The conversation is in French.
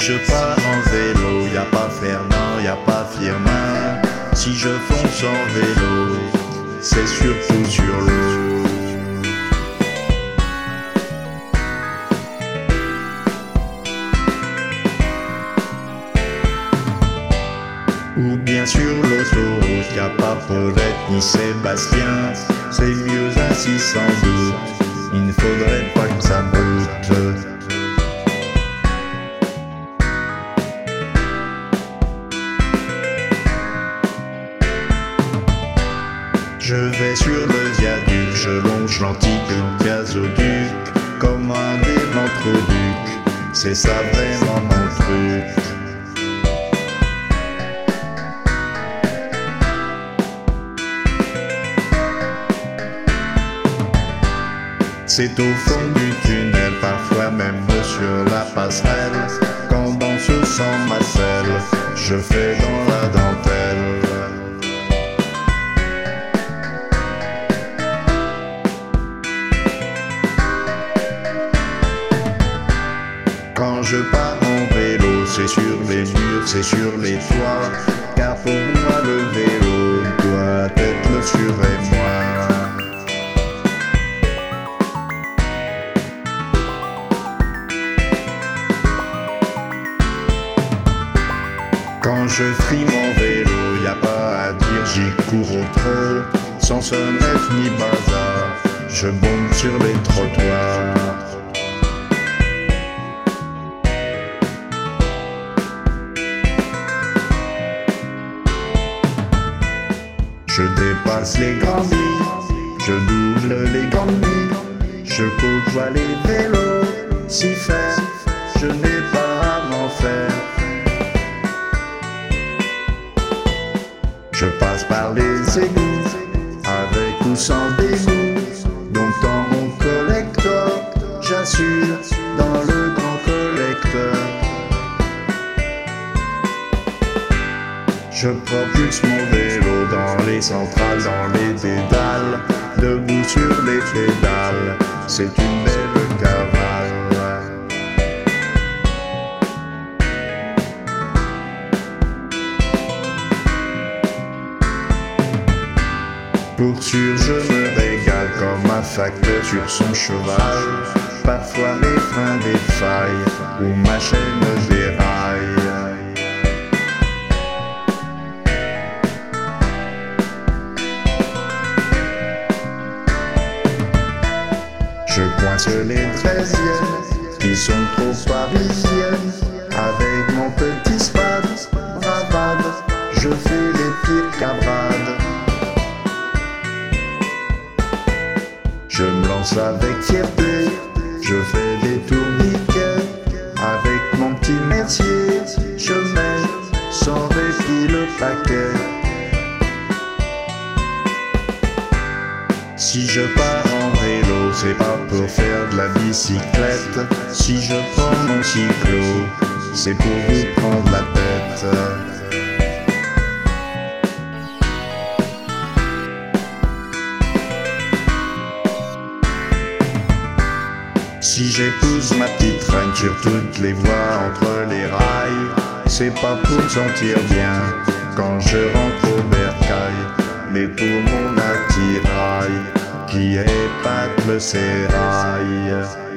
je pars en vélo, y a pas Fernand, y a pas Firmin. Si je fonce en vélo, c'est surtout sur l'eau. Ou bien sur l'autoroute, y a pas Paulette ni Sébastien. C'est mieux ainsi sans doute, il ne faudrait pas que ça broute. Je vais sur le viaduc, je longe l'antique gazoduc, comme un des ventroducs, c'est ça vraiment mon truc. C'est au fond du tunnel, parfois même sur la passerelle, quand danse sans ma selle, je fais dans la dentelle. Quand je pars en vélo, c'est sur les murs, c'est sur les toits, car pour moi le vélo doit être le sur-et-moi. Quand je fris mon vélo, y a pas à dire j'y cours au trot, sans sonnette ni bazar, je bombe sur les trottoirs. Je dépasse les grandes lignes, je double les grandes lignes, je côtoie les vélos, si faire, je n'ai pas à m'en faire. Je passe par les égouts, avec ou sans dégoût, donc dans mon collecteur, j'assure, dans le grand collecteur. Je propulse mon vélo dans les centrales, dans les dédales, debout sur les pédales, c'est une belle cavale. Pour sûr je me régale comme un facteur sur son cheval, parfois mes freins défaillent, ou ma chaîne déraille. Je coince les 13e, qui sont trop parisiennes, avec mon petit spad, bravade, je fais les pires cabrades. Je me lance avec fierté, je fais des tourniquets, avec mon petit mercier, je mets sans répit le paquet. Si je pars en vélo, c'est pas pour faire de la bicyclette. Si je prends mon cyclo, c'est pour vous prendre la tête. Si j'épouse ma petite reine sur toutes les voies entre les rails, c'est pas pour me sentir bien quand je rentre au bercail, mais pour mon attirail qui épate le sérail.